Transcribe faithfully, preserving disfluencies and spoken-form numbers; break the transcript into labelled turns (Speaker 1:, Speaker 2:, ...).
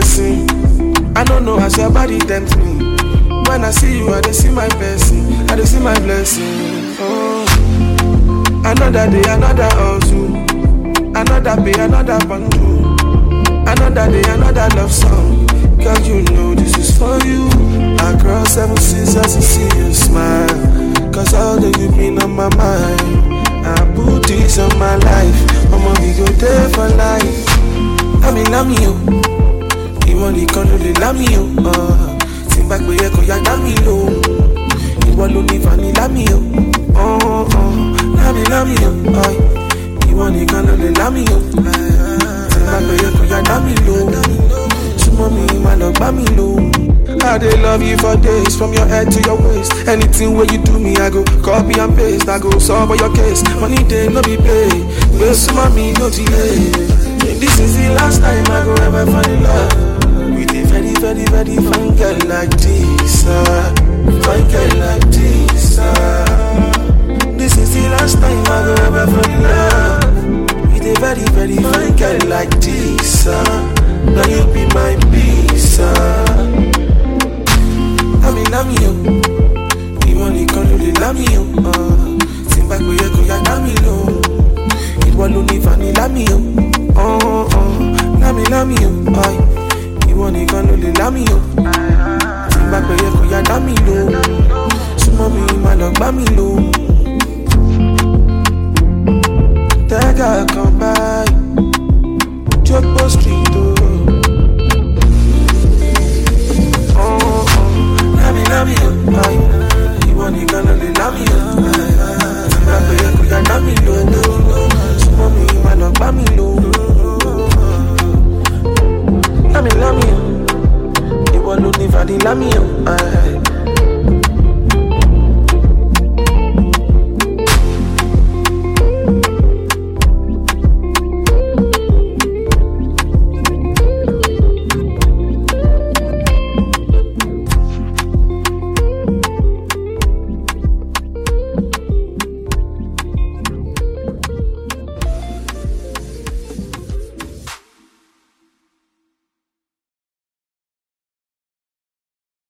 Speaker 1: blessing. I don't know how your body tempt me. When I see you, I dey see my blessing. I dey see my blessing. Oh, another day, another hustle. Another pay, another bundle. Another day, another love song. Girl, you know this is for you. I cross seven seas just to see you smile. Cause all that you've been on my mind. I put this on my life. Mama, we go there for life. I mean, love me, you. You want the control, they love me, you. Uh, Think back, but yeah, cause you got me low. You want to live and you love me, you. Oh, oh, love me, love me, you. Uh, You want the control, they love me, you. Think back, but yeah, cause you got me low. Mommy, my love, me low. I dey love you for days, from your head to your waist. Anything where you do me, I go copy and paste. I go solve all your case. Money day, no be pay. Well, some mommy, no delay. This is the last time I go ever fall in love with a very, very, very fine girl like this. Uh, fine girl like this. Uh. This is the last time I go ever fall in love with a very, very fine girl like this. Uh. Now you be my peace. Uh. I mean, love me, you. You want to control the love me, you. Uh. Think back, but you go, you love me, low. It won't only funny, love me, you. Oh, oh, love me, love me, you. Uh. You want to control the love me, you. Think back, but you go, you love me, low. So, mommy, my love, love me, low. That guy come by. Jopo Street, oh. Oh, oh, love me, love me, oh. You want to gonna love me, oh. Love me, you can love me, oh. So mommy, my love, love me, oh. Love me, love me, oh. You want to live, I love me, oh.